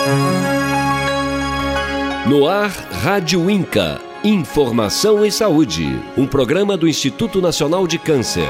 No ar, Rádio Inca. Informação e saúde. Um programa do Instituto Nacional de Câncer.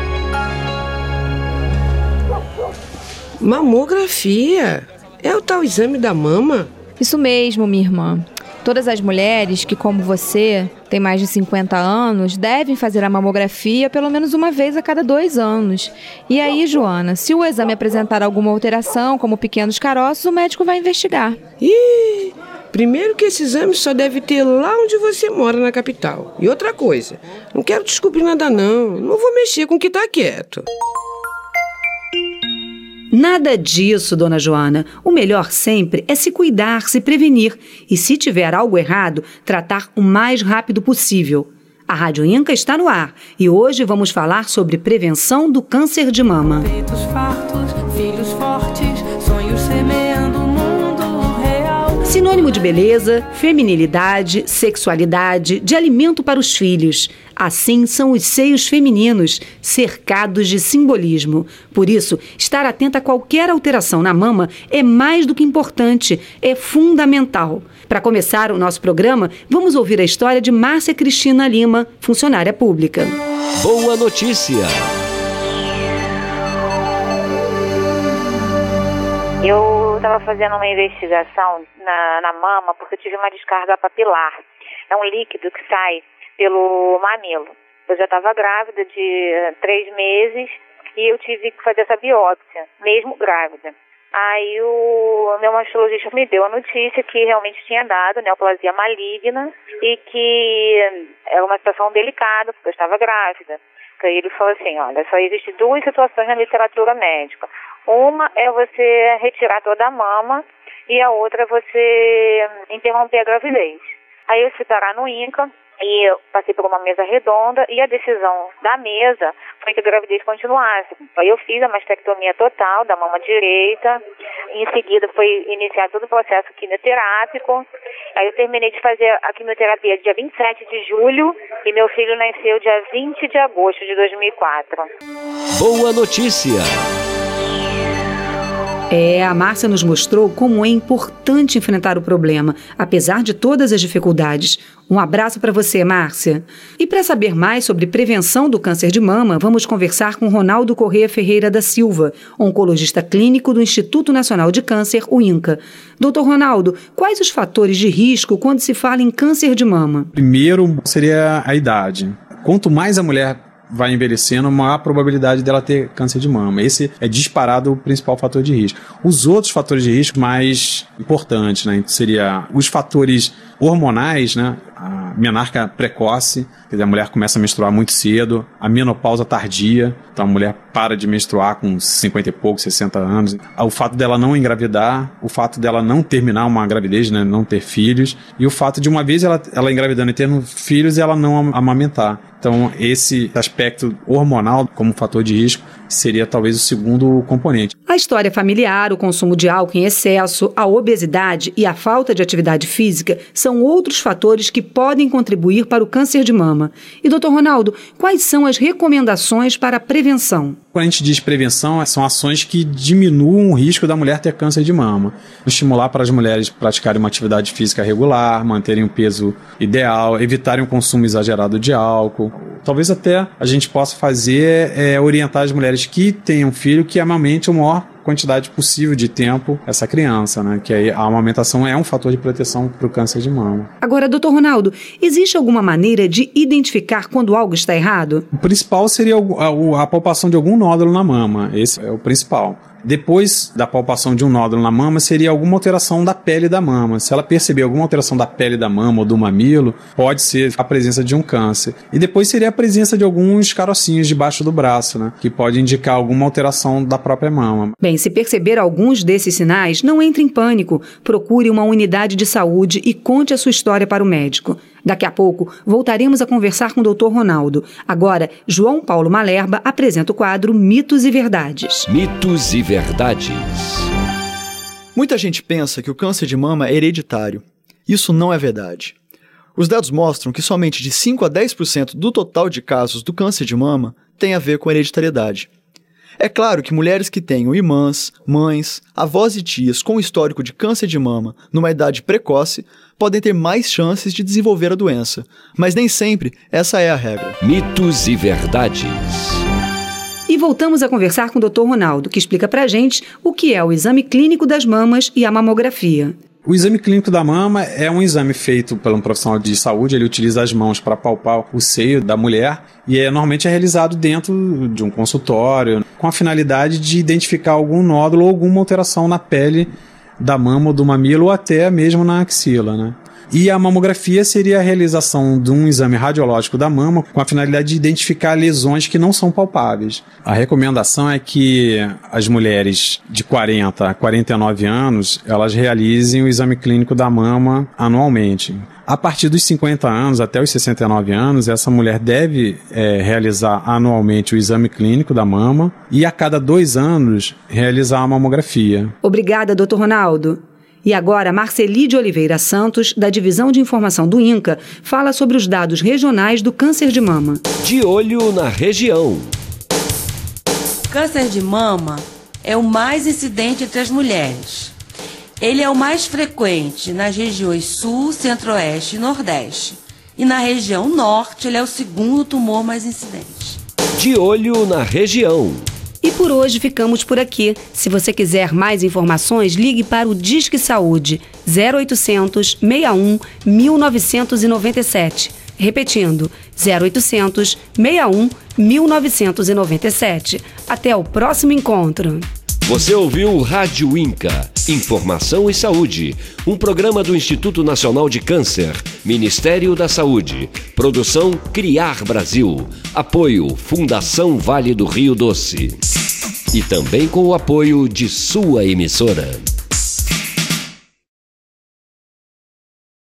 Mamografia? É o tal exame da mama? Isso mesmo, minha irmã. Todas as mulheres que, como você, têm mais de 50 anos, devem fazer a mamografia pelo menos uma vez a cada 2 anos. E aí, Joana, se o exame apresentar alguma alteração, como pequenos caroços, o médico vai investigar. Ih, primeiro que esse exame só deve ter lá onde você mora, na capital. E outra coisa, não quero descobrir nada não vou mexer com o que tá quieto. Nada disso, dona Joana. O melhor sempre é se cuidar, se prevenir e, se tiver algo errado, tratar o mais rápido possível. A Rádio Inca está no ar e hoje vamos falar sobre prevenção do câncer de mama. Peitos fartos, filhos fortes, sonhos semeando o mundo real. Sinônimo de beleza, feminilidade, sexualidade, de alimento para os filhos. Assim são os seios femininos, cercados de simbolismo. Por isso, estar atenta a qualquer alteração na mama é mais do que importante, é fundamental. Para começar o nosso programa, vamos ouvir a história de Márcia Cristina Lima, funcionária pública. Boa notícia! Eu estava fazendo uma investigação na mama porque eu tive uma descarga papilar. É um líquido que sai pelo mamilo. Eu já estava grávida de 3 meses e eu tive que fazer essa biópsia, mesmo grávida. Aí o meu mastologista me deu a notícia que realmente tinha dado neoplasia maligna e que era uma situação delicada, porque eu estava grávida. Aí ele falou assim, olha, só existem 2 situações na literatura médica. Uma é você retirar toda a mama e a outra é você interromper a gravidez. Aí eu fui parar no INCA e eu passei por uma mesa redonda e a decisão da mesa foi que a gravidez continuasse. Aí eu fiz a mastectomia total da mama direita, em seguida foi iniciado todo o processo quimioterápico. Aí eu terminei de fazer a quimioterapia dia 27 de julho e meu filho nasceu dia 20 de agosto de 2004. Boa notícia! A Márcia nos mostrou como é importante enfrentar o problema, apesar de todas as dificuldades. Um abraço para você, Márcia. E para saber mais sobre prevenção do câncer de mama, vamos conversar com Ronaldo Corrêa Ferreira da Silva, oncologista clínico do Instituto Nacional de Câncer, o INCA. Doutor Ronaldo, quais os fatores de risco quando se fala em câncer de mama? Primeiro seria a idade. Quanto mais a mulher vai envelhecendo, maior a probabilidade dela ter câncer de mama. Esse é disparado o principal fator de risco. Os outros fatores de risco mais importantes, né, seria os fatores hormonais, né, a menarca precoce, quer dizer, a mulher começa a menstruar muito cedo, a menopausa tardia, então a mulher para de menstruar com 50 e pouco, 60 anos, o fato dela não engravidar, o fato dela não terminar uma gravidez, né, não ter filhos, e o fato de uma vez ela engravidando e tendo filhos, ela não amamentar. Então esse aspecto hormonal como fator de risco seria talvez o segundo componente. A história familiar, o consumo de álcool em excesso, a obesidade e a falta de atividade física são outros fatores que podem contribuir para o câncer de mama. E, doutor Ronaldo, quais são as recomendações para a prevenção? Quando a gente diz prevenção, são ações que diminuam o risco da mulher ter câncer de mama. Estimular para as mulheres praticarem uma atividade física regular, manterem um peso ideal, evitarem o consumo exagerado de álcool. Talvez até a gente possa fazer orientar as mulheres que tenham filho que amamente a maior quantidade possível de tempo essa criança, né? Que aí a amamentação é um fator de proteção para o câncer de mama. Agora, doutor Ronaldo, existe alguma maneira de identificar quando algo está errado? O principal seria a palpação de algum nódulo na mama. Esse é o principal. Depois da palpação de um nódulo na mama, seria alguma alteração da pele da mama. Se ela perceber alguma alteração da pele da mama ou do mamilo, pode ser a presença de um câncer. E depois seria a presença de alguns carocinhos debaixo do braço, né? Que pode indicar alguma alteração da própria mama. Bem, se perceber alguns desses sinais, não entre em pânico. Procure uma unidade de saúde e conte a sua história para o médico. Daqui a pouco, voltaremos a conversar com o Dr. Ronaldo. Agora, João Paulo Malerba apresenta o quadro Mitos e Verdades. Mitos e Verdades. Muita gente pensa que o câncer de mama é hereditário. Isso não é verdade. Os dados mostram que somente de 5 a 10% do total de casos do câncer de mama tem a ver com hereditariedade. É claro que mulheres que tenham irmãs, mães, avós e tias com histórico de câncer de mama numa idade precoce podem ter mais chances de desenvolver a doença, mas nem sempre essa é a regra. Mitos e verdades. E voltamos a conversar com o Dr. Ronaldo, que explica pra gente o que é o exame clínico das mamas e a mamografia. O exame clínico da mama é um exame feito por um profissional de saúde. Ele utiliza as mãos para palpar o seio da mulher e normalmente é realizado dentro de um consultório com a finalidade de identificar algum nódulo ou alguma alteração na pele da mama ou do mamilo ou até mesmo na axila, né? E a mamografia seria a realização de um exame radiológico da mama com a finalidade de identificar lesões que não são palpáveis. A recomendação é que as mulheres de 40 a 49 anos, elas realizem o exame clínico da mama anualmente. A partir dos 50 anos até os 69 anos, essa mulher deve realizar anualmente o exame clínico da mama e a cada 2 anos realizar a mamografia. Obrigada, Dr. Ronaldo. E agora, Marceli de Oliveira Santos, da Divisão de Informação do INCA, fala sobre os dados regionais do câncer de mama. De olho na região. Câncer de mama é o mais incidente entre as mulheres. Ele é o mais frequente nas regiões Sul, Centro-Oeste e Nordeste. E na região Norte, ele é o segundo tumor mais incidente. De olho na região. E por hoje ficamos por aqui. Se você quiser mais informações, ligue para o Disque Saúde 0800 61 1997. Repetindo, 0800 61 1997. Até o próximo encontro. Você ouviu Rádio INCA, Informação e Saúde, um programa do Instituto Nacional de Câncer, Ministério da Saúde, produção Criar Brasil, apoio Fundação Vale do Rio Doce e também com o apoio de sua emissora.